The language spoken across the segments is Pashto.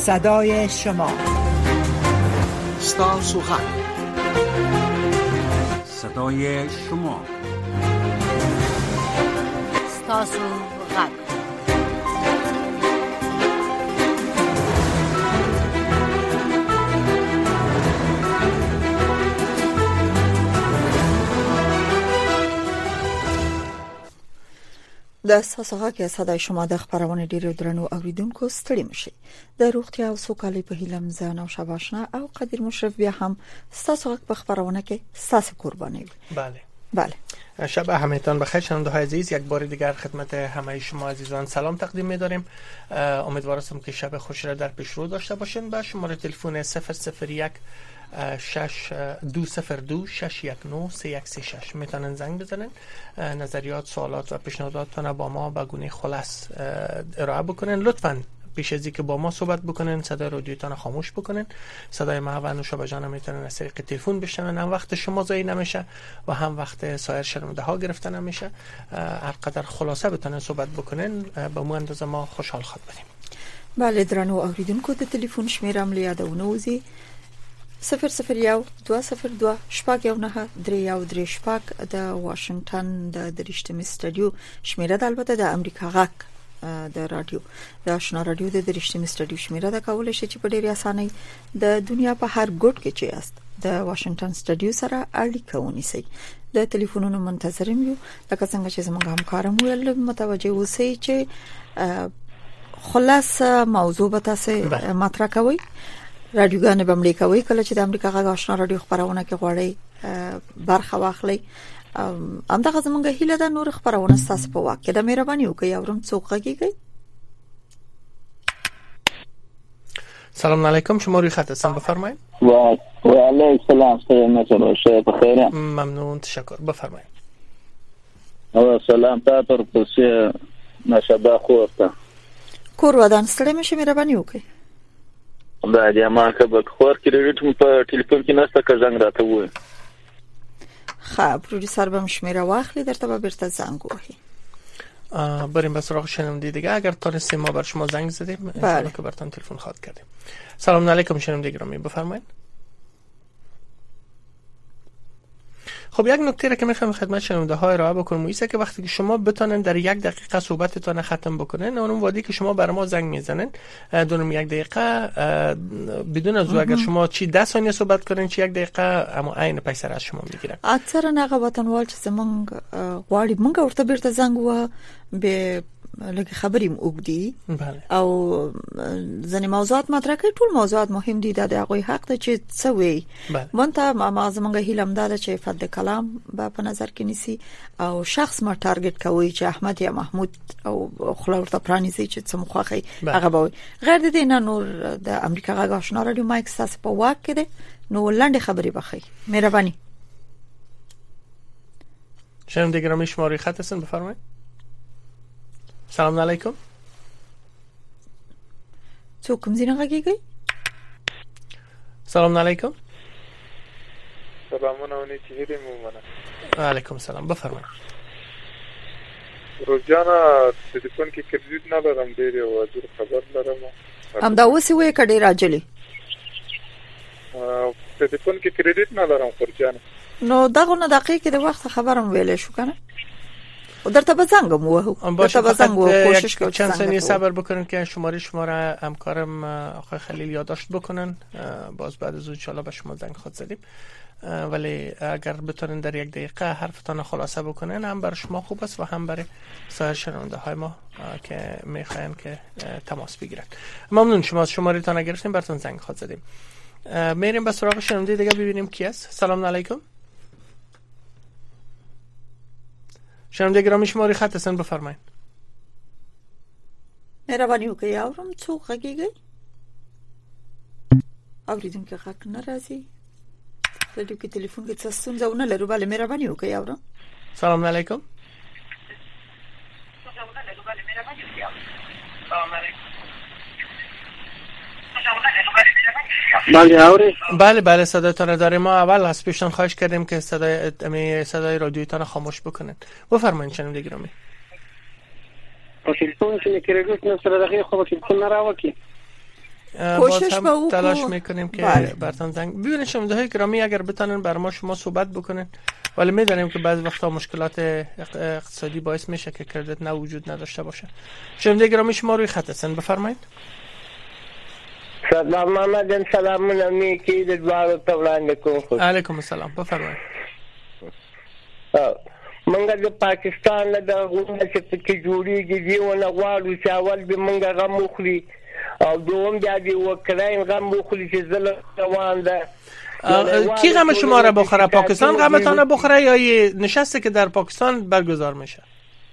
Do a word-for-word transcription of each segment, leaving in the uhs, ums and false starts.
صدای شما، ستاسو غږ، صدای شما، ستاسو غږ. د ستاسو غږ صدای شما د خبرونه ډیرو درنو اوریدونکو ستړي مشي. د روغتیا او سوکالۍ په هیله مزه نو شباشنا او قدیر مشرف بیا هم ستاسو غږ په خبرونه کې ستاسو قرباني. بله بله. شب همتان بخیر. شنونده های عزیز، یک بار دیگر خدمت همه شما عزیزان سلام تقدیم می‌داریم. امیدوارم که شب خوشی را در پیش رو داشته باشین. با شماره تلفن صفر صفر یک شش دو صفر دو شش یک نه سه یک سه شش میتونن زنگ بزنن، نظریات، سوالات و پیشنهاداتتون با ما به گونه خلاص ارائه بکنن. لطفاً پیش از اینکه با ما صحبت بکنن صدای رادیوتون خاموش بکنن. صدای ما و نوشابه جان میتونن از طریق تلفن بشنون. هم وقت شما ضایع نمیشه و هم وقت سایر شنونده ها گرفته نمیشه. هر قدر خلاصه بتونن صحبت بکنن به مو اندازه ما خوشحال خود بودیم. بله درنو اوریدونکو، د تلیفون شمیرم لیادونه وزي صفر صفر یو دو صفر دو شپږ یو نه درې یو درې شپږ د واشنگټن د درشتمي سټډیو شمیره د البته د امریکا غاک د رادیو د آشنا رادیو د درشتمي سټډیو شمیره د کول شي چې په ډیره اسانۍ د دنیا په هر ګوټ کې چې است د واشنگټن سټډیو سره اړیکه ونیسي. د ټلیفونونو منتظرم یو لکه څنګه چې زموږ همکارم ویل متوجه اوسئ چې خلاص موضوع به تاسو مطرح کوي. رادیوګان به ملي کوي کله چې د امریکا غږ آشنا رادیو خبرونه کې غواړي برخه واخلي. همدغه زمونږ هیله ده نور خبرونه تاسو په واقع د مهرباني وکړئ اورم څوک غږیږي. سلام علیکم، شما روی خط هستم، بفرمایید. و و علیکم السلام، سلامت باشه، بخیر. ممنون، تشکر، بفرمایید. و سلام تا پر پسې نشبه خورته کور ودان ستړي مشه مهرباني وکړئ. دا د ما که خور کریډټ په ټلیفون کې نسته که زنګ راته وای. خب پروډوسر به شمیره واخلي درته به بیرته زنگ وهي. بریم به سراغ شنونده دیگه. اگر تونستیم ما بر شما زنگ زدیم ان شاء الله که براتون تلفن خواهد کردیم. سلام علیکم شنونده گرامی، بفرمایید. خب یک نکته را که میخوام خدمت شنونده های ارائه بکنم ایسه که وقتی که شما بتونن در یک دقیقه صحبتتون ختم بکنن، اون وقتی که شما برای ما زنگ میزنن دونم یک دقیقه بدون از اگر شما چی ده ثانیه صحبت کنین چی یک دقیقه اما عین پیسر از شما میگیرن. اکثر نه وطنوال چې زمونږ غواړي مونږ ورته بیرته زنگ و به لکه خبریم وګدي او ځنې موضوعات مطرح کوي. ټول موضوعات مهم دي، د هغه حق ته چې څه وي. مونته ما زمونږ هیلم ده چې فد کلام په نظر کې نیسی او شخص ما ټارګټ کوي چې احمد یا محمود او خلور ته پرانیزي چې څه مخاخي هغه به غیر د دینه نور د امریکا غږ آشنا رادیو مایک ساس په واک کې نو لاندې خبري بخي. مهرباني. شنونده گرامی شما روی خط هستن، بفرمایید. سلام علیکم. څوک کوم ځای نه غږیږي؟ سلام علیکم. سلامونه ونی چې دې مو منه. علیکم السلام، بفرمایید. روزانه تلیفون کې کریډټ نه لرم، ډېر یو ځل خبر لرم. ام دا اوسې وې کډې راځلې. تلیفون کې کریډټ نه لرم خورجان. نو دغه نه دقیقې د وخت خبرم ویلې شو کنه. و درته بزنگ مو درته بزنگ و کوشش کنید چند ثانیه صبر بکنن که شماره شما را همکارم آقای خلیل یادداشت بکنن. باز بعد از اون ان شاء الله به شما زنگ خود زدیم، ولی اگر بتونن در یک دقیقه حرفتان خلاصه بکنن هم برای شما خوب است و هم برای سایر شنونده های ما که میخواین که تماس بگیرن. ممنون. شما شماره تان گرفتیم براتون زنگ خود زدیم. میریم به سراغ شنونده دیگه ببینیم کی است. سلام علیکم. شنونده گرامی شما روی خط هستن، بفرمایید. مهرباني وکړئ اورم څوک غږیږي؟ اوریدونکو غږ نه راځي. د دې کې ټلیفون کې څه ستونزه ونه لرو، بله مهرباني وکړئ اورم. سلام علیکم. بله اوري. بله بله صدایتان داریم. ما اول از پیشتان خواهش کردیم که صدای امی صدای رادیویتان خاموش بکنن. بفرمایید شنونده گرامی. په تلیفون کې کریډټ نه سره دغه خو په تلیفون نه راوکی. کوشش با تلاش میکنیم که برتان زنگ ببینید. شنونده‌های گرامی اگر بتونن بر ما شما صحبت بکنن، ولی میدونیم که بعضی وقتا مشکلات اقتصادی باعث میشه که کردیت نه وجود نداشته باشه. شنونده گرامی شما روی خط هستن، بفرمایید. سلام محمد، سلام علیکم د دوارو ته وړاندې کوم. علیکم السلام، بفرمایید. منګه د پاکستان د غونډه چې پکې جوړیږي دیونه غواړو چې اول به منګه غم وخوري او دوم بیا د اوکراین غم وخوري چې ظلم روان ده. کی غم شما را بخوره؟ پاکستان غمتان را بخوره یا یه نشسته که در پاکستان برگزار میشه؟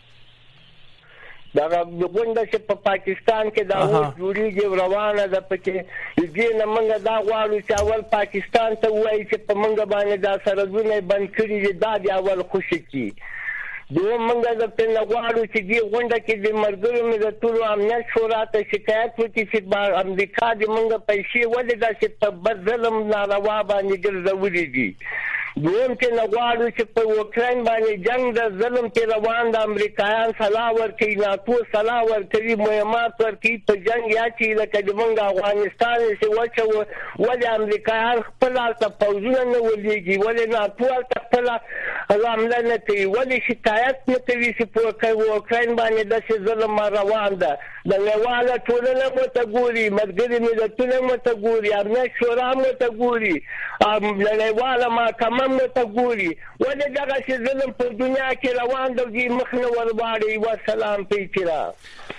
دا غونډه چې په پاکستان کې دا جوړیږي روانه ده، پکې دې نه منګه دا غواړو چې اول پاکستان ته وایي چې په منګه باندې دا سرحدونه بند کړي دي، دا دی اول خوشي کی. دوم منګه د په غواړو چې دې غونډه کې د مرګرو ملتونو امنیت شورا ته شکایت وکړي چې امریکا د منګه پیسې ولې دا چې په بدلم ناروا باندې ګرځولې دي. دوم چې نغواړو چې په اوکراین باندې جنگ د ظلم کې روان د امریکایان صلاح ورکوي، ناتو صلاح ورکوي، مهمات ورکوي په جنگ یا چې لکه د موږ افغانستان چې وچه ولې امریکایان خپل هلته پوځونه نه ولېږي، ولې ناتو هلته خپله حمله نه کوي، ولې شکایت نه کوي چې په اوکراین باندې داسې ظلم روان ده. د نړیواله ټولنه مو ته ګوري، ملګري ملتونه مو ته ګوري، امنیت شورا مو ته ګوري، نړیواله محکمه مو ته ګوري، ولې دغسې ظلم په دنیا کې روان ده، دوی مخ نه ورواړي. وسلام پیچیرا.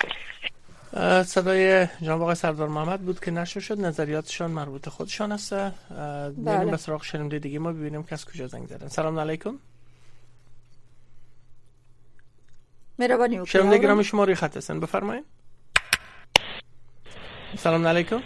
صدای جناب آقای سردار محمد بود که نشر شد، نظریاتشان مربوط خودشان است. بریم به سراغ شنونده دیگه ما ببینیم که از کجا زنگ زدن. سلام علیکم. مهربانی وکړئ. شنونده گرامی شما روی خط هستن، بفرمایید. سلام علیکم.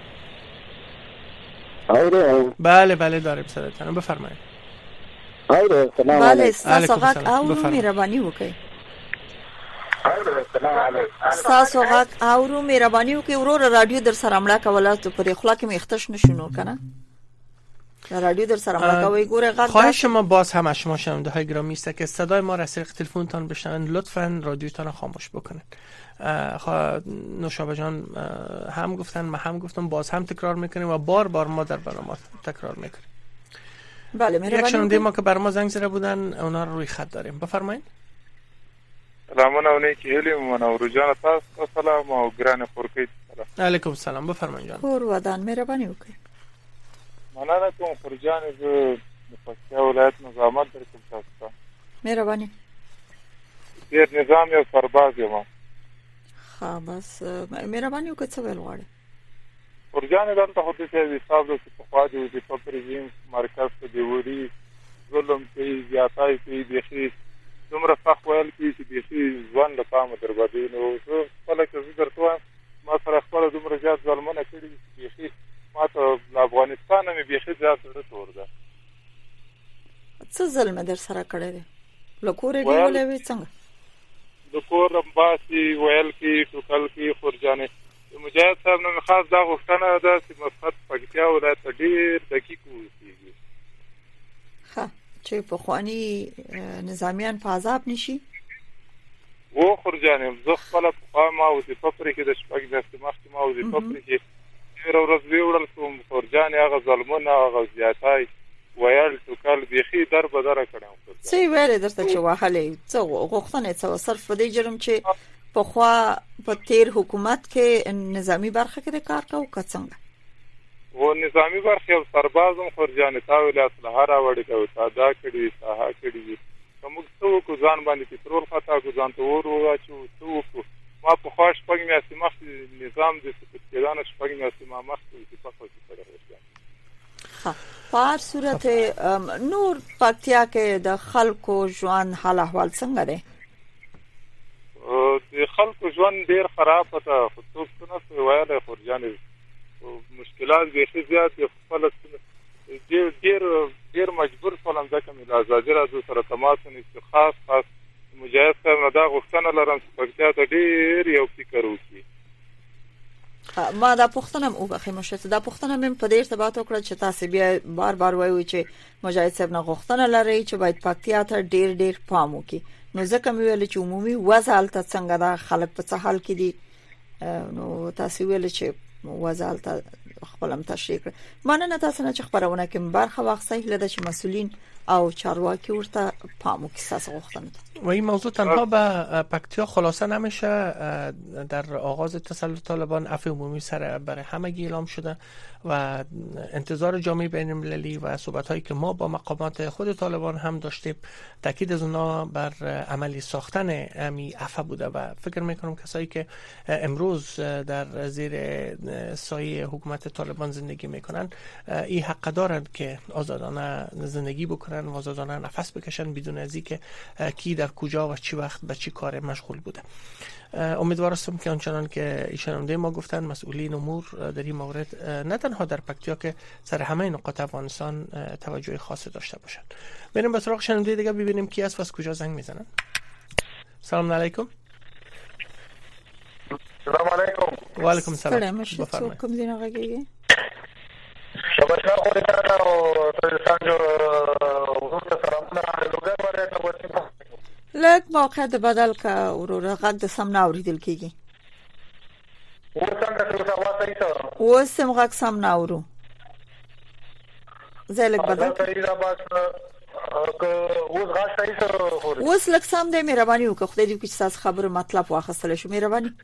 آره بله بله داریم صداتون، بفرمایید. آره سلام بله تاسو غږ اورو، مهرباني وکړئ. آره سلام علیکم. تاسو غږ اورو، مهرباني وکړئ. ورور رادیو در سره مړه کوله ته پر خلا کې مختش نشونو کنه. رادیو در سر مړه کوي. ګوره غږ خواهش ما باز هم از شما شنونده های گرامی است که صدای ما را از طریق تلفنتان بشنوید، لطفاً رادیوتان را خاموش بکنید. نوشابه جان هم گفتن، ما هم گفتم، باز هم تکرار میکنیم و بار بار ما در برنامه تکرار میکنیم. بله مهربانی. یک شنونده ما که بر ما زنگ زده بودن اونا رو روی خط داریم، بفرمایید. سلامونه اونی که هلی منور جان تاسو سلام او ګران خورکې سلام. علیکم سلام، بفرمایید جان. خور ودان مهربانی وکړئ. مننه کوم خورجان ز پکتیا ولایت نظامت در کوم تاسو. مهربانی. ډیر نظام یو سرباز یم. ها بس مهربانی وکړئ څه ویل غواړئ. خورجان دلته خو دې حساب د په خوا دی د پرېزیم مرکز ته دی وری ظلم کوي، زیاتای کوي، بيخي دومره فخ ویل کوي چې بيخي ځوان له پامه دربدي نو زه خپل کې درته ما سره خپل دومره زیات ظلمونه کړي بيخي ما ته افغانستان مې بيخي زیات ورته ورده. څه ظلم در سره کړی دی؟ لکورې دی ولې وي څنګه؟ لکور باسي ویل کې ټوکل کې خورجانې مجاهد صاحب نو خاص دا غوښتنه ده چې مسقط پکتیا ولایت ډیر دقیق وي. ها چې په خواني نظامیان په عذاب نشي و خورجانې زه خپل په ما او د فقرې کې د شپږ د مخکې ما او د فقرې کې ډیر ورځ ویوړل کوم خورجانې هغه ظلمونه هغه زیاتای ویل ټوکل بيخي در بدره کړم. څه ویل درته چې وهلې څه غوښتنه څه صرف دې جرم چې په خوا په تیر حکومت کې نظامی برخه کې کار کاوه که څنګه؟ و نظامی برخه او سربازم خورجانې تا ویل اسلحه راوړې کوي، تا دا کړي ساحه کړي کوم څه کو ځان باندې پټرول خطا کو ځان ته ور واچو څه کو ما په خواش پګ مې اسمخ نظام د سپېدان شپګ مې اسمه مخ کې په خو کې کړو. ها په صورت نور پکتیا کې د خلکو ژوند حال احوال څنګه دی؟ د خلکو ژوند ډیر خراب پته خصوص نه وایي خورجانې مشکلات به زیات خپل ډیر ډیر ډیر مجبور فلم ځکه مې آزادي راځو سره تماس نه خاص خاص مجاهد صاحب نه دا غوښتنه لرم چې پکتیا ته ډیر یو فکر وکړي. ما دا پوښتنه او بخې مشته دا پوښتنه مې په دې ارتباط وکړه چې تاسو بیا بار بار وایي چې مجاهد صاحب نه غوښتنه لري چې باید پکتیا ته ډیر ډیر پام وکړي. نو ځکه مې ویل چې عمومي وضع حالت څنګه دا خلک په څه حال کې دي، نو تاسو ویل چې وضع حالت خپل هم تشریح کړ. مننه تاسو نه چې خبرونه کې برخه واخیسته. لده چې مسؤلین او چارواکی ورته پام وکړي تاسو غوښتنه. و این موضوع تنها به پکتیا خلاصه نمیشه. در آغاز تسلط طالبان عفو عمومی سر برای همگی اعلام شده و انتظار جامعه بین المللی و صحبت‌هایی که ما با مقامات خود طالبان هم داشتیم تاکید از اونا بر عملی ساختن امی عفو بوده و فکر میکنم کسایی که امروز در زیر سایه حکومت طالبان زندگی میکنن این حق دارند که آزادانه زندگی بکنن و آزادانه نفس بکشن بدون از اینکه کی در کجا و چی وقت به چی کار مشغول بوده. امیدوار هستم که آنچنان که ایشان ما گفتن مسئولین امور در این مورد نه تنها در پکتیا که سر همه نقاط افغانستان توجه خاصی داشته باشند. بریم به سراغ شنونده دیگه ببینیم کی است و از کجا زنگ میزنن. سلام علیکم. سلام علیکم. و علیکم السلام. بفرمایید. کوم دین آقا گیگی؟ شبکه خودت او سانجو ورته سلامونه لوګر ورته وته لږ موقع د بدل کا ورور غږ د سم نه اوریدل کیږي. و څنګه څه واسه ایسه و سم غږ سم نه اورو. زه لږ بدل اوس غږ صحیح سره اوس لږ سم دی. مهرباني وکړه خدای دې چې تاسو خبره مطلب واخیستل شو. مهرباني.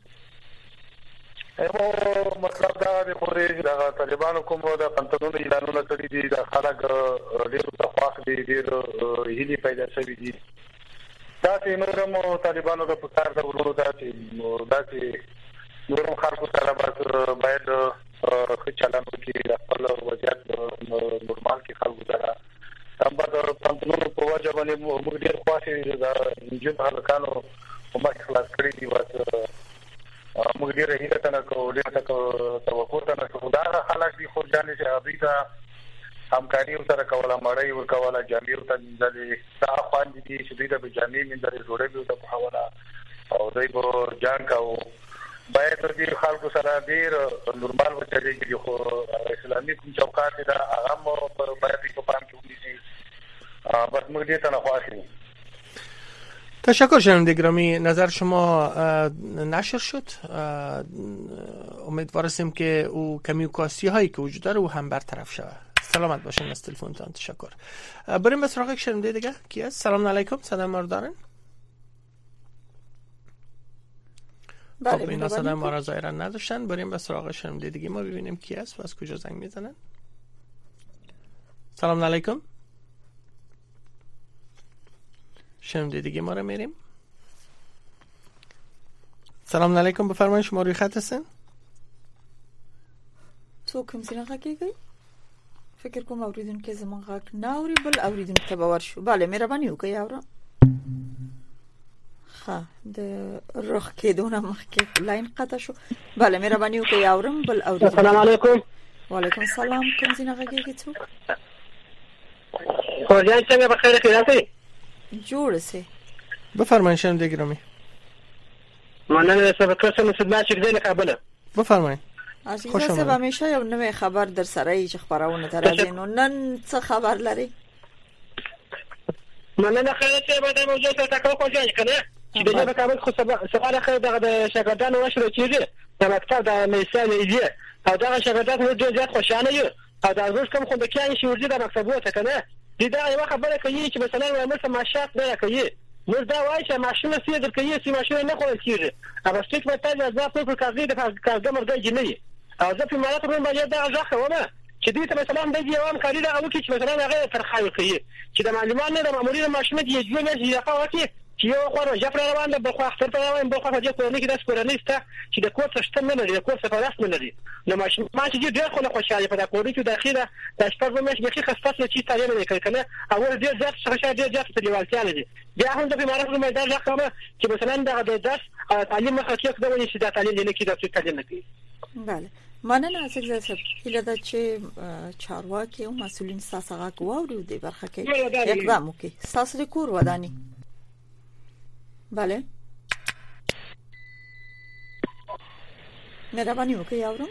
او مطلب دا دی خوري دا طالبانو کوم دا پنځونو اعلانونه کړی دي دا خلک ډېر تخواخ دي ډېر هلي پیدا شوی دي. دا چې نورم طالبانو د پکار د ورو دا چې دا چې نورم خلکو سره باید ښه چلند وکړي خپل وضعیت نورمال کې خلکو سره هم د پنځونو په وجه باندې موږ ډېر خواشي دا انجن هلکانو په مخ خلاص کړی دي واسه موږ ډېر هیله تنه کوو ډېر تاسو توقع تنه کوو دا خلک دي خو ځان چې ابي دا همکاري سره کوله مړی ور کوله جامع ته د تا خوان دي چې دوی د جامع من درې جوړې به د حواله او دوی په جان کاو باید د خلکو سره ډېر نورمال وچلېږي خو اسلامي کوم چوکاټ دا هغه مو په باید په پام کې ونیسي. بس موږ دې ته نه خواشي. تشکر شنونده گرامی. نظر شما نشر شد. امیدوار هستیم که او کمی کاسی هایی که وجود داره او هم برطرف شود. سلامت باشین. از تلفنتان تشکر. بریم به سراغ یک شنونده دیگه. کی است؟ سلام علیکم. صدای ما رو دارن؟ بله. خب اینا صدای ما رو ظاهرا نداشتن. بریم به سراغ شنونده دیگه ما ببینیم کی است و از کجا زنگ میزنن. سلام علیکم. شنونده دیگه ما رو میریم. سلام علیکم. بفرمایید شما روی خط هستین؟ تو کوم څنګه کېږي؟ فکر کوم اوریدونکو زمون غږ نه اوري بل اوریدونکو ته باور شو. bale مهرباني وکړئ اورم. ها د روخ کېدونه مخکې لاین قطع شو. bale مهرباني وکړئ اورم بل اوریدونکو. السلام علیکم. وعلیکم السلام. کوم څنګه کېږي څوک؟ خو ځان څنګه په خیر کې راځي؟ جوړ سي. بفرمایید شنونده گرامی. مننه شبکه سم خدمت شکر نه کابل. بفرمایید. عزیزه سبا همیشه یو نوې خبر در سره چې خبرونه ترازی نو نن څه خبر لري؟ مننه خیر چې به د موضوع ته تکو کوی کنه چې د کابل خو سوال خیر د شاګردانو وشره چیرې د مکتب د مثال ایجه او دا شاګردان مو ډېر زیات خوشاله یو او دا روز کوم خو د کیان شورځي د مکتبو ته کنه دې دا یو خبره کوي چې مثلا موږ سماشات نه کوي موږ دا وایي چې ماشوم سي د کوي چې ماشوم نه خورل کیږي او ستیک په تاجه ځا په کاغذ د کاغذ مرګ جنې او زه په مالات په باندې دا ځخه ومه چې دې ته مثلا د یو ام کاری دا او چې مثلا هغه ترخای کوي چې د معلومات نه د ماموري ماشوم دی یو نه یې راځي چې یو خور جفر روان ده بخو اختر ته روان بخو په دې کورنۍ کې د سپورنیسته چې د کور څه نه لري د کور څه پراس نه لري نو ماشوم ما چې ډېر خو نه خوشاله په دا کورنۍ کې داخله د شپږ مېش کې خاصه چې تعلیم نه کوي کنه اول ډېر ځات څه ډېر ځات په لیوالتیا لري بیا هم د بیمارانو په میدان راځي چې مثلا د درس تعلیم مخه کې دا ونی چې د تعلیم نه کې د تعلیم نه کوي. bale مننه عزیزه صاحب. هیله ده چې چارواکي او مسؤلین تاسو غږ واوري د برخه کې اقدام وکړي. تاسو د کور ودانی. bale مهرباني وکړئ اورم.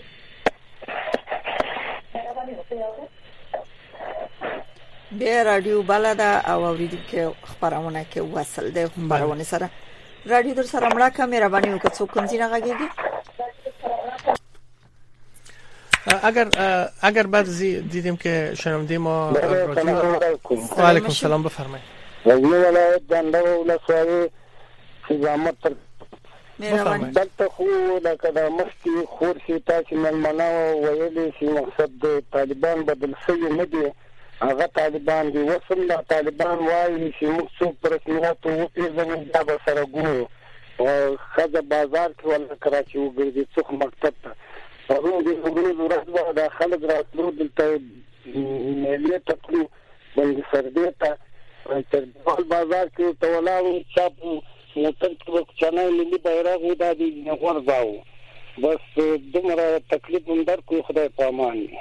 بیا رادیو بلدا او اوریدونکو خبرونه کې وصل ده خبرونه سره رادیو در سره مړه کا مهرباني وکړئ څوک کوم ځای غږیږي. اگر اگر بعد دیدیم که شنونده ما و علیکم سلام بفرمایید. غزنی ولایت دنده ولسوالي نظامت مهرباني دلته خو لکه د مخکې خورشي تاسې مېلمانه ویلي چې مقصد د طالبان بدل شوي نه دي، هغه طالبان دي. اوس هم دا طالبان وایي چې موږ څوک په رسمیاتو وپېژنو بیا به سره ګورو. ښځه بازار کې ولکه را چې وګرځي څوک مکتب ته پرون د ورځ ورځ به دا خلک راتلو دلته میلې ته تلو بندي سردې ته تر ډول بازار کې ورته ولاړ وو چا په موټر کې به کوچنی ملي بیرغ و دا د غورځاوه. بس دومره تکلیف هم درکړو، خدای په امان وي.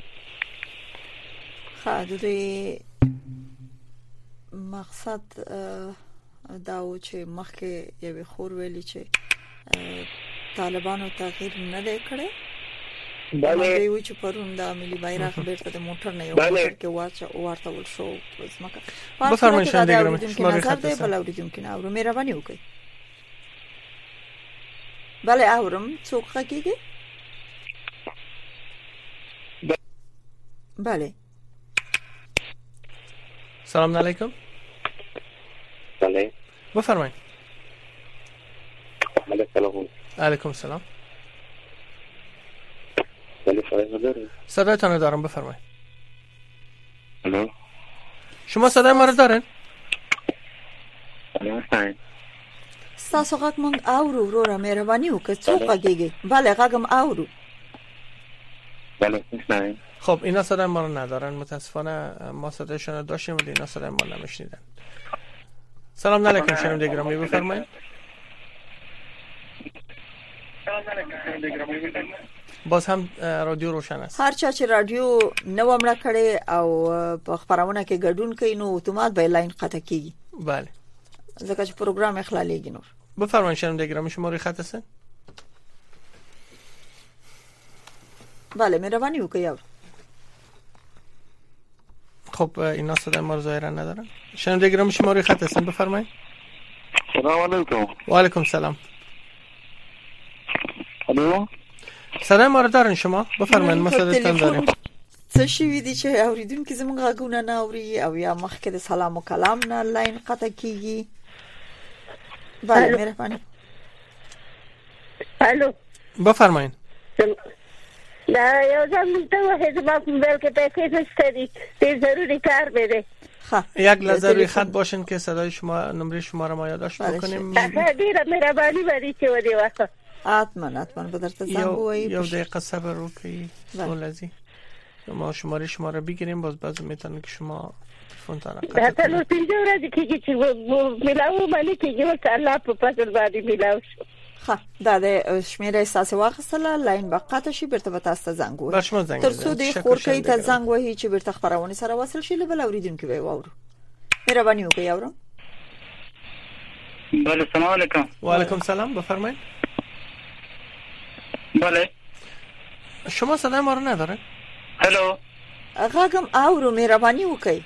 ښه د دې مقصد دا و چې مخکې یوې خور ویلي چې طالبانو تغییر نه دی کړی. بله دوی چې پرون د ملي بیرغ بیرته د موټر نه یو موټر کې واچ ورته شو زمکه. بفرمایئ شاندې ګرامي شماره خاطر دی بل اوریدونکو نه اورو مهرباني وکړئ. بله اورم څوک کېږي؟ بله سلام علیکم. بله بفرمایئ. علیکم علیکم سلام. بله صدای داره؟ صدایتان دارم بفرمایید. الو شما صدای ما رو دارین؟ الو ستاسو غږ مونږ اورو وروره مهرباني وکړئ. څوک غږیږي؟ بله غږم اورو. بله میشنوین. خب اینا صدای ما رو ندارن متاسفانه. ما صدایشون رو داشتیم ولی اینا صدای ما نمیشنیدن. سلام علیکم شنونده گرامی بفرمایید. سلام علیکم شنونده گرامی بفرمایید. باز هم رادیو روشن است. هر چا چې رادیو نو مړه کړي او په خبرونه کې ګډون کوي نو اتومات به لاین قطع کیږي. بله ځکه چې پروګرام اخلالېږي. نور بفرمایید شنونده گرامی شما روی خط هستین؟ بله مهرباني وکړئ. خب اینا صدای ما رو ظاهرا ندارن. شنونده گرامی شما روی خط هستین بفرمایید. سلام علیکم. و علیکم سلام. الو صدای ما رو دارن شما؟ بفرمایید ما صدایتان داریم. څه شي دي چې اوریدونکو زموږ غږونه نه اوري او یا مخکې د سلام او کلام نه لاین قطع کیږي. بله مهرباني. الو بفرمایید. دا یو ځل ته وه زما په موبایل کې پیسې نشته دي، ډېر ضروري کار مې دی. یک لحظه روی خط باشین که صدای شما نمره شما رو ما یادداشت بکنیم. ډېره مهرباني باندې چې ودی واسه حتما حتما به درته زنگ بویی. یو دقیقه صبر وکړئ سولازی ما شماره شما رو بگیریم باز باز میتونه که شما تلفن تان قطع کنید. نو پنځه ورځې کېږي چې ملاو باندې کېږي او الله په فضل باندې ملاو شو. ښه دا د شمیره احساس واخیستله لاین به قطع شي بیرته به تاسو ته زنګ ووهي تر څو د خورکۍ ته زنګ وهي چې بیرته خبرونه سره وصل شي. له بل اوریدونکو به واورو. مهرباني وکړئ. اورم. بله سلام علیکم. و علیکم سلام بفرمایید. بله شما صدای ما رو نداره؟ هلو غږم اورو مهرباني وکړئ.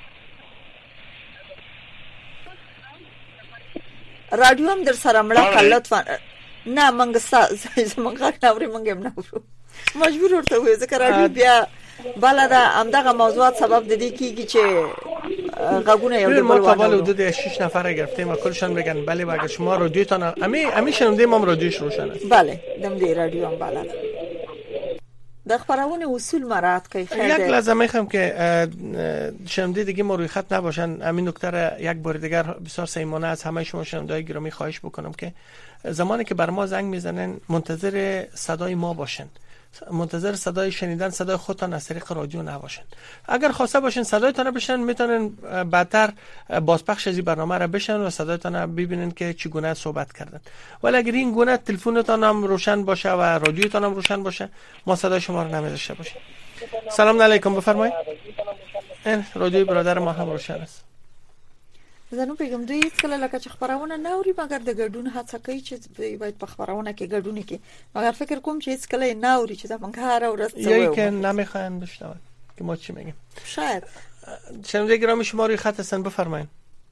رادیو هم در سره مړه کړه لطفا. نه منګ زمونږ غږ نه اوري منګ هم نه اورو. مجبور ورته وې ځکه رادیو بیا بله ده همدغه موضوعات سبب د دې کېږي چې غږونه یو د بل ما تا بالا حدود شش نفر گرفتیم و کلشان بگن بله و اگر شما رادیوتان امی امی شنونده ما رادیوش روشن است. بله دم دی رادیو هم بله د خبرونه اصول مراعات کوي. خیر یک لحظه میخوام که شنونده دیگه ما روی خط نباشن. همین نکته را یک بار دیگر بسیار صمیمانه از همه شما شنونده‌های گرامی خواهش بکنم که زمانی که بر ما زنگ میزنن منتظر صدای ما باشن، منتظر صدای شنیدن صدای خودتان از طریق رادیو نباشین. اگر خواسته باشین صدایتان بشنن میتونن بعدتر بازپخش از این برنامه را بشنن و صدایتان ببینن که چگونه صحبت کردن. ولی اگر این گونه تلفنتان هم روشن باشه و رادیوتان هم روشن باشه ما صدای شما رو نمی‌داشته باشیم. سلام علیکم بفرمایید. این رادیوی برادر ما هم روشن است. زنو پیغام دوی هیڅ کله لکه چې خبرونه نه اوري مګر د ګډون هڅه کوي چې باید په خبرونه کې ګډون وکړي مګر فکر کوم چې هیڅ کله نه اوري چې دا مونږ هر ورځ څه یا که نمیخواین بشنون که ما چی میگیم. شاید شنونده گرامی شما روی خط هستن بفرمایید.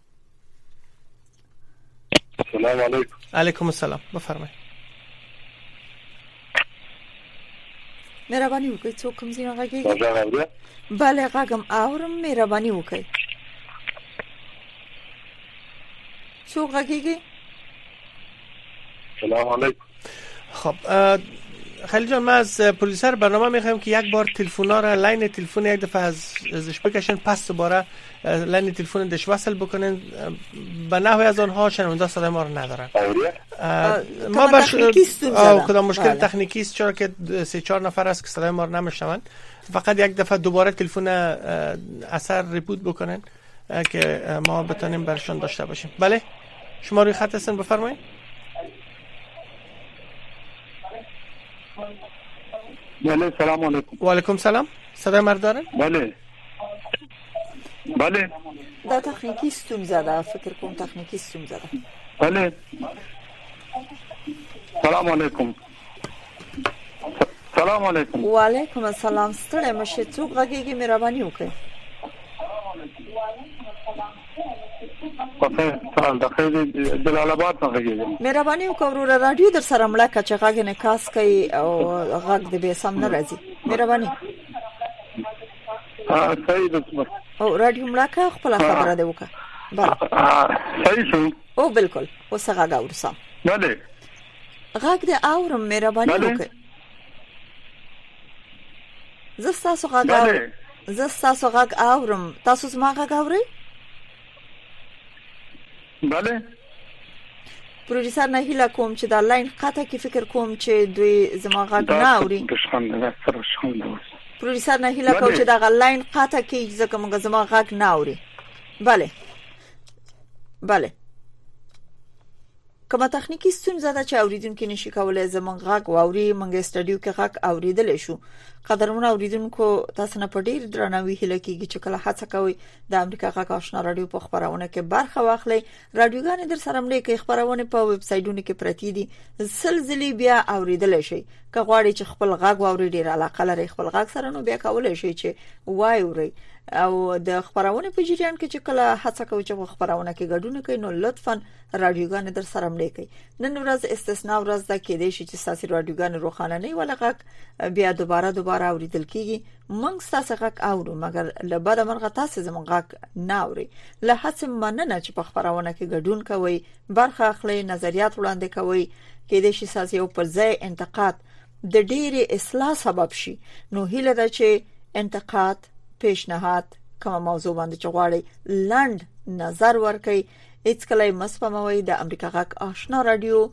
سلام علیکم. علیکم السلام بفرمایید. مهرباني وکړئ څوک کوم ځای غږیږي؟ بله غږم اورم، مهرباني وکړئ. څوک غږیږي؟ سلام علیکم. خب خیلی جان، ما از پروژیسر برنامه میخوایم که یک بار تلفن‌ها را لین تلفن یک دفعه از ازش بکشن، پس دوباره لین تلفن دش وصل بکنن. به نحوی از آنها شنونده صدای ما رو ندارن. ما باش کدام مشکل تکنیکی است، چرا که سه چهار نفر است که صدای ما رو نمیشنون. فقط یک دفعه دوباره تلفن اثر ریبوت بکنن که ما بتونیم برشان داشته باشیم. بله شما روی خط هستن، بفرمایید. بله سلام علیکم. و علیکم سلام. صدای مرد دارن؟ بله بله. دا تکنیکی ستونزه ده، فکر کوم تکنیکی ستونزه ده. بله سلام علیکم. سلام علیکم. و علیکم السلام. ستړی مشه، څوک غږیږي؟ مهرباني وکړئ. جلال آباد څخه غږیږم. مهرباني وکړئ ورور رادیو در سره مړه کچ غږ نه کاس کوي او غږ دې به سم نه راځي. مهرباني. ها صحیح ده. او رادیو مړه کا خپل خبره ده وکړه. بله صحیح شو. او بالکل اوس غږ اورسم. بله غږ دې اورم، مهرباني وکړئ. زه ستاسو غږ اورم. زه ستاسو غږ اورم. تاسو زما غږ اورئ؟ بله. پروډوسر نه هیله کوم چې دا لاین قطع کی، فکر کوم چې دوی زما غږ نه اوري. پروډوسر نه هیله کوم چې دا لاین قطع کی ځکه موږ زما غږ نه اوري. بله بله. کومه تخنیکی ستونزه ده چې اوریدونکو نشي کولای زمونږ غږ واوري، موږ سټډیو کې غږ اوریدل شو. قدرمن اوریدونکو تاسو نه په ډیر درناوي هیله کیږي چې کله هڅه کوئ د امریکا غږ آشنا رادیو په خبرونه کې برخه واخلئ. رادیوګان در سره ملي کې خبرونه په ویب سایټونو کې پرتی دي، سلسله بیا اوریدل شي. که غواړئ چې خپل غږ واورئ، ډیر علاقه لرئ خپل غږ سره، نو بیا کولای شئ چې وایورئ. او د خبرونه په جریان کې چې کله هڅه کوي چې خبرونه کې ګډون کوي، نو لطفاً رادیوګان در سره ملي کوي. نن ورځ استثناء ورځ ده، کې دې شي چې ساسي رادیوګان روخانه نه ولا غږ بیا دوباره دوباره اوریدل کیږي. موږ ساسي غږ اورو، مګر لبد مرغه تاسو زموږ غږ نه اوري. له هڅه مننه چې په خبرونه کې ګډون کوي، برخه اخلي، نظریات وړاندې کوي. کې دې شي ساسي او پر ځای انتقاد د ډېری اصلاح سبب شي. نو هیله ده چې انتقاد، پیشنهاد، کومه موضوع باندې چغواړي لند نظر ورکړي، هیڅ کله مسپموي. د امریکا غږ آشنا رادیو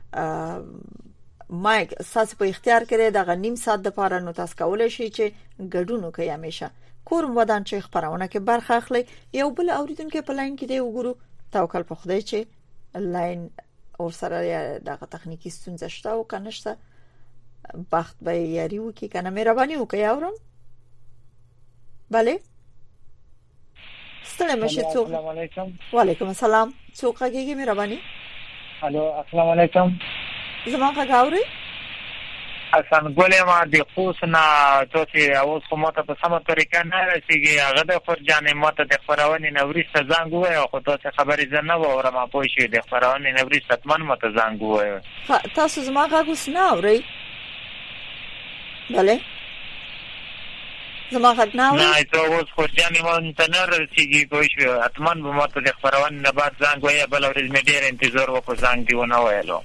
مایک ساس په اختیار کړي د غنیم سات د پاره، نو تاسو کولای شئ چې ګډون وکړئ. همیشه کوم ودان چې خبرونه کې برخه اخلي. یو بل اوریدونکو په لاین کې دی، وګورو. توکل په خدای چې لاین اور سره دغه تخنیکی ستونزه شته او کنه شته، بخت به یاري وکي کنه. مهرباني وکړئ اورم. بله ستړی مشه. څوک؟ السلام علیکم. وعلیکم السلام. څوک غږیږي؟ مهرباني. الو السلام علیکم. زما غږ اورئ؟ حسن ګولې ما د خوست نه چې اوس خو ماته په سمه طریقه نه رسیږي. هغه د فرجانې ماته د خبرونې نورسته زنګ ووایه، خو تاسو خبرې زه نه واورم. پوه شئ د خبرونې نورسته حتما ماته زنګ ووایه. تاسو زما غږ اوس نه اورئ؟ بله زما غږ نه اورئ؟ نه ته اوس فرجانې ماته نه رسیږي. پوه شئ حتما به ماته د خبرونې نه بعد زنګ ووایه. بله ورځ مې ډېر انتظار وکړو، زنګ دې ونه ویلو.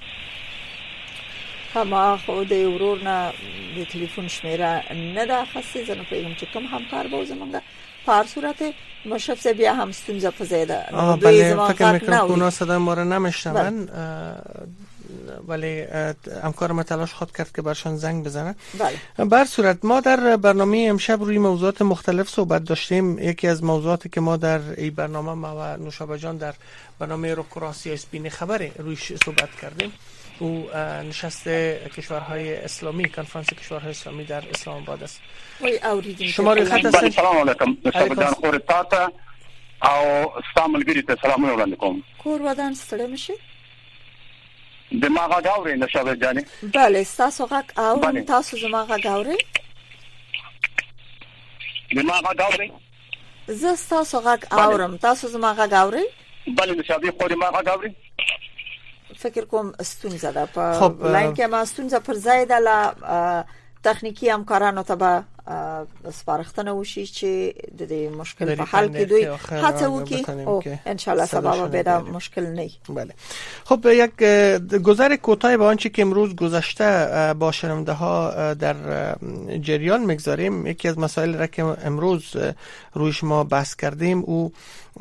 ما خو د ورور نه د ټلیفون شمیره نه ده اخیستې. زه نه پوهېږم چې کوم همکار به زمونږ په هر صورت مشرف صاحب بیا هم ستونزه په ځای ده. بله فکر میکنم که اونا صدای ما رو نمیشنون، ولی همکار ما تلاش خود کرد که برشان زنگ بزنه. بله. بر صورت ما در برنامه امشب روی موضوعات مختلف صحبت داشتیم. یکی از موضوعاتی که ما در این برنامه ما و نوشابه جان در برنامه روکراسی اسپین خبره رویش صحبت کردیم. او نشست کشورهای اسلامی، کنفرانس کشورهای اسلامی در اسلام آباد است. شما روی خط هستید؟ سلام علیکم. شبدان خور تاته او استعمالګری ته سلامونه وړاندې کوم. کور ودان ستړی مشي؟ دماغ غاوري نشابه جاني. بله تاسو غږ اورم. تاسو زما غږ اورئ؟ دماغ غاوري. زه تاسو غږ اورم. تاسو زما غږ اورئ؟ بله نشابه خو دماغ غاوري. فکر کوم ستونزه ده په لاین کې. ما ستونزه پر ځای ده. لا تخنیکی همکارانو ته به سپارښتنه وشي چې د دې مشکل په حل کې دوی هڅه وکړي او ان شاء الله سبا به دا مشکل نه. بله. خب یک گذر کوتاه به آنچه که امروز گذشته با شنونده ها در جریان میگذاریم، یکی از مسائل را که امروز رویش ما بحث کردیم او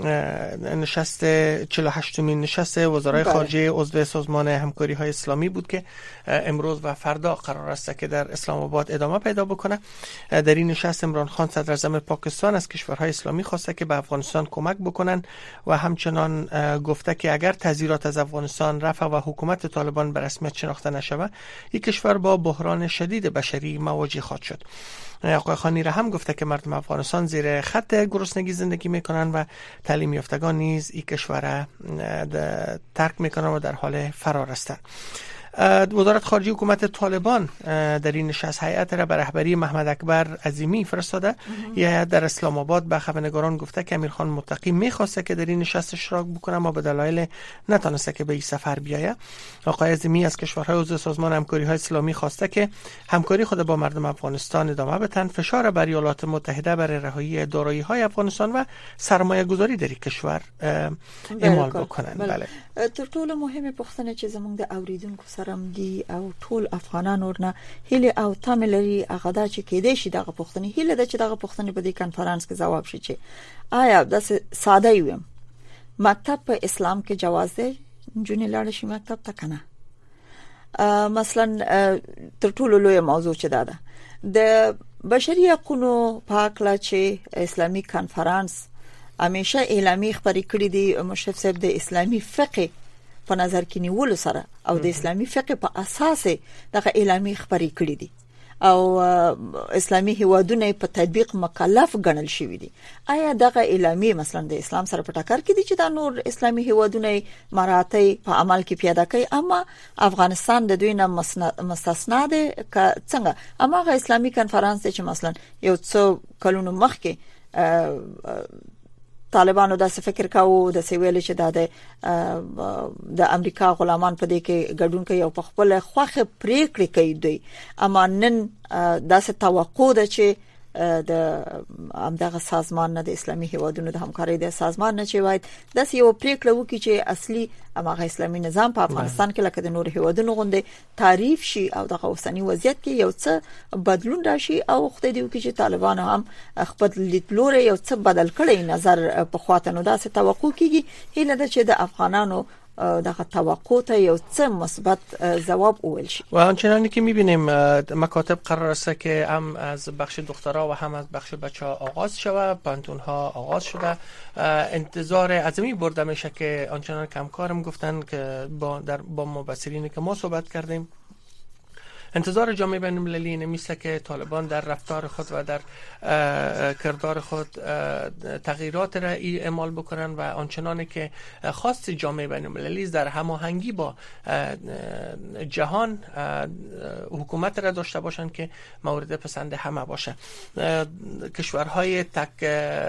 نشست چهل و هشتمین نشست وزرای خارجه عضو سازمان همکاری های اسلامی بود که امروز و فردا قرار است که در اسلام آباد ادامه پیدا بکنه. در این نشست عمران خان صدر اعظم پاکستان از کشورهای اسلامی خواسته که به افغانستان کمک بکنن و همچنان گفته که اگر تظاهرات از افغانستان رفع و حکومت طالبان به رسمیت شناخته نشود، این کشور با بحران شدید بشری مواجه خواهد شد. آقای خانی را هم گفته که مردم افغانستان زیر خط گرسنگی زندگی میکنن و تعلیم یافتگان نیز این کشور ترک میکنن و در حال فرار هستند. وزارت خارجه حکومت طالبان در این نشست هیئت را به رهبری محمد اکبر عظیمی فرستاده. هیئت در اسلام آباد به خبرنگاران گفته که امیرخان متقی میخواسته که در این نشست اشتراک بکنه اما به دلایل نتونسته که به این سفر بیاید. آقای عظیمی از کشورهای عضو سازمان همکاری های اسلامی خواسته که همکاری خود با مردم افغانستان ادامه بدن، فشار بر ایالات متحده برای رهایی دارایی های افغانستان و سرمایه گذاری در این کشور اعمال بکنن. بله. تر ټولو مهمه پوښتنه چې زموږ د اوریدونکو سره دی او ټول افغانان ورنه هله او تم لري هغه دا چې کېدې شي دغه پوښتنه هله د چې دغه پوښتنه په دې کانفرنس کې جواب شي چې آیا د ساده ویم مکتب په اسلام کې جواز دی جنې لاړ شي مکتب ته کنه. مثلا تر ټولو لوی موضوع چې دا ده د بشري حقوقو په اړه چې اسلامي کانفرنس همیشه اعلامی خبرې کړې دي. مشرف صاحب د اسلامي فقه په نظر کې نیول سره او د اسلامي فقه په اساس دغه اعلامی خبرې کړې دي او اسلامي هیوادونه په تطبیق مکلف ګڼل شوی دي. آیا دغه اعلامی مثلا د اسلام سره په ټکر کې دي چې دا نور اسلامي هیوادونه مراتب په عمل کې پیاده کوي اما افغانستان د دوی نه مستثنا ده که څنګه؟ اما غو اسلامي کانفرنس چې مثلا یو څو کلونو مخکې طالبانو دا څه فکر کاوه د سیویل چې د د امریکا غلامان په دې کې ګډون کوي او په خپل خوخه پریکړې کوي دوی، اما نن دا څه توقع ده چې د همدغه سازمان نه د اسلامي هیوادونو د همکارۍ د سازمان نه چې وایي د یو پریکړه وکړي چې اصلي هغه اسلامي نظام په افغانستان کې لکه د نور هیوادونو غوندې تعریف شي او د اوسنی وضعیت کې یو څه بدلون راشي او خدای دې وکړي چې طالبان هم خپل لیدلوري یو څه بدل کړي نظر په خاطر دا څه توقع کیږي هله د چې د افغانانو دغه توقع ته یو څه مثبت جواب اول شي. و آنچنانی که می‌بینیم مکاتب قرار است که هم از بخش دخترها و هم از بخش بچه‌ها آغاز شود، پانتون‌ها آغاز شده. انتظار عظیمی برده میشه که آنچنان که همکارم گفتن که با در با مبصرینی که ما صحبت کردیم انتظار جامعه بین المللی نمیسته که طالبان در رفتار خود و در کردار خود تغییرات را اعمال بکنن و آنچنانی که خواست جامعه بین المللی در هماهنگی با جهان حکومت را داشته باشن که مورد پسند همه باشه. کشورهای تک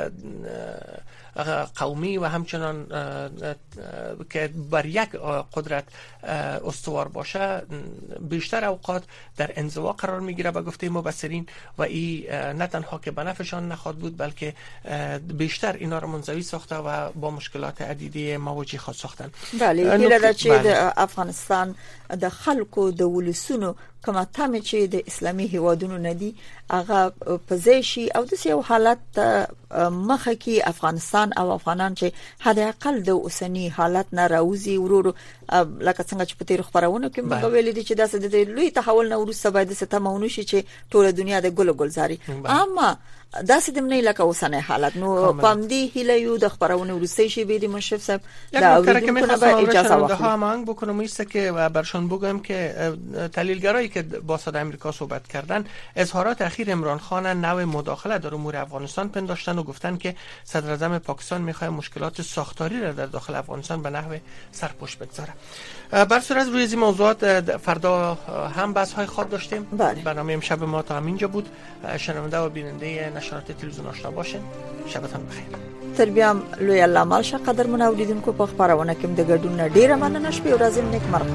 قومی و همچنان که بر یک قدرت استوار باشه بیشتر اوقات در انزوا قرار میگیره به گفته مبصرین و این نه تنها که به نفعشان نخواهد بود بلکه بیشتر اینا رو منزوی ساخته و با مشکلات عدیده مواجه خواهد ساختن. بله هیله چې د افغانستان د خلکو د ولسونو کومه تمه چې د اسلامي هیوادونو ندي هغه پزیشي او د یو حالت مخه کې افغانستان او افغانان چې حد اقل د اوسنی حالت نه راوځي ورور لکه څنګه چې په تیر خبرونه کې موږ ویل دي چې داسې د لوی تحول نه ورسته باید څه تمونه شي چې ټول دنیا د ګل ګلزاري اما داسې د منې لکه اوسنی حالت نو پام دی هله یو د خبرونه ورسته شي به د مشرف صاحب دا اوریدونکو به اجازه واخلي ها مانگ بکنم ایست که و برشان بگم که تحلیلگرایی که با صدای آمریکا صحبت کردن اظهارات اخیر عمران خان نوع مداخله در امور افغانستان پنداشتن و گفتن که صدر اعظم پاکستان میخواد مشکلات ساختاری را در داخل افغانستان به نحو سرپوش بگذاره. بر صورت روی این موضوعات فردا هم بحث های خاص داشتیم. برنامه امشب ما تا همینجا بود. شنونده و بیننده نشرات تلویزیون آشنا باشین. شبتان بخیر. تر بیا لوی الله مال شه قدر من اوریدونکو په خبرونه کې د ګډون ډیره مننه شپه ورځې نیک مرغه.